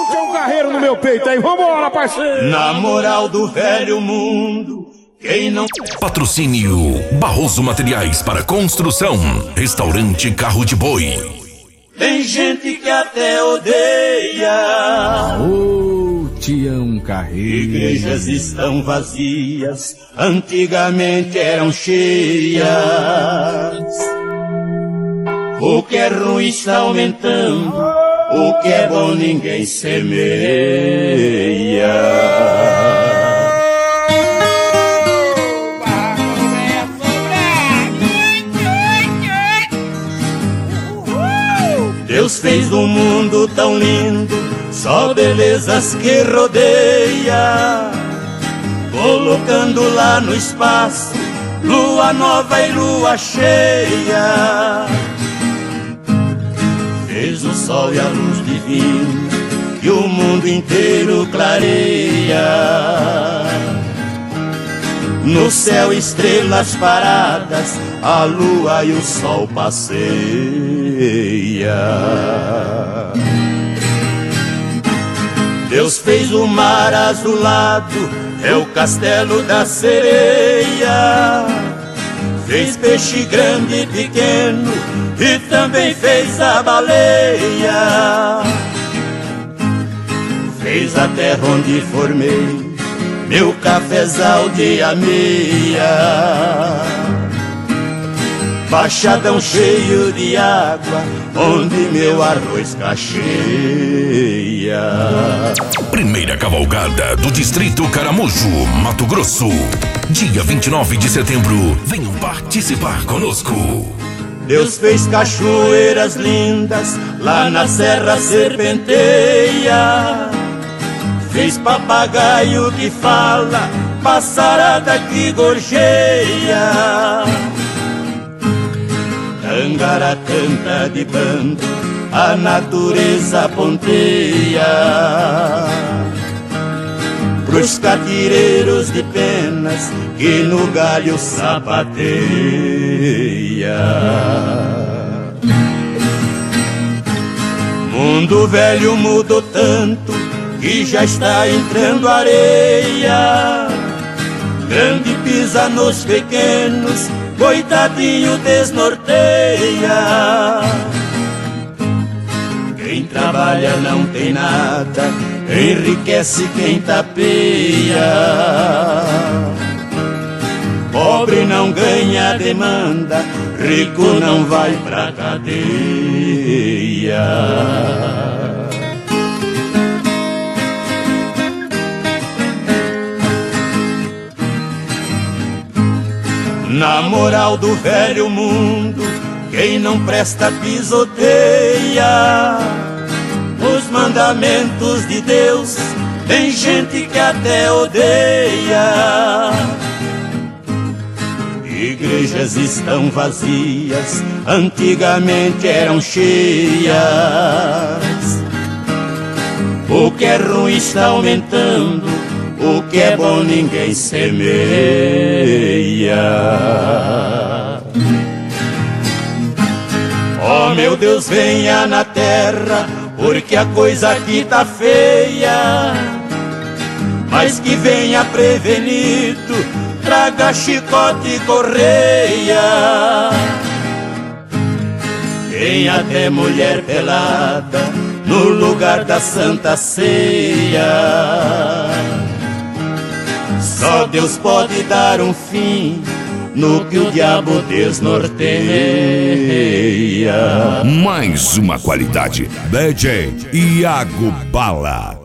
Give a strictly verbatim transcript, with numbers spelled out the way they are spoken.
Bote um carreiro no meu peito aí, vambora, parceiro! Na moral do velho mundo, quem não... Patrocínio Barroso Materiais para Construção, Restaurante Carro de Boi. Tem gente que até odeia. Ô, Tião Carreiro. Igrejas estão vazias, antigamente eram cheias. O que é ruim está aumentando, o que é bom ninguém semeia. Deus fez um mundo tão lindo, só belezas que rodeia, colocando lá no espaço lua nova e lua cheia. Fez o sol e a luz divina que o mundo inteiro clareia. No céu estrelas paradas, a lua e o sol passeia. Deus fez o mar azulado, é o castelo da sereia. Fez peixe grande e pequeno e também fez a baleia. Fez a terra onde formei meu cafezal de ameia, baixadão cheio de água, onde meu arroz cacheia. Primeira cavalgada do Distrito Caramujo, Mato Grosso. Dia vinte e nove de setembro, venham participar conosco. Deus fez cachoeiras lindas, lá na Serra Serpenteia. Fez papagaio que fala, passarada que gorjeia. Angara canta de bando, a natureza ponteia. Pros catireiros de penas, que no galho sapateia. Mundo velho mudou tanto, que já está entrando areia. Grande pisa nos pequenos, coitadinho desnorteia. Quem trabalha não tem nada, enriquece quem tapeia. Pobre não ganha demanda, rico não vai pra cadeia. Na moral do velho mundo, quem não presta pisoteia os mandamentos de Deus. Tem gente que até odeia. Igrejas estão vazias, antigamente eram cheias. O que é ruim está aumentando, o que é bom ninguém semeia. Oh meu Deus, venha na terra, porque a coisa aqui tá feia. Mas que venha prevenido, traga chicote e correia. Tem até mulher pelada no lugar da Santa Ceia. Só Deus pode dar um fim no que o diabo desnorteia. Mais uma qualidade, D J Iago Bala.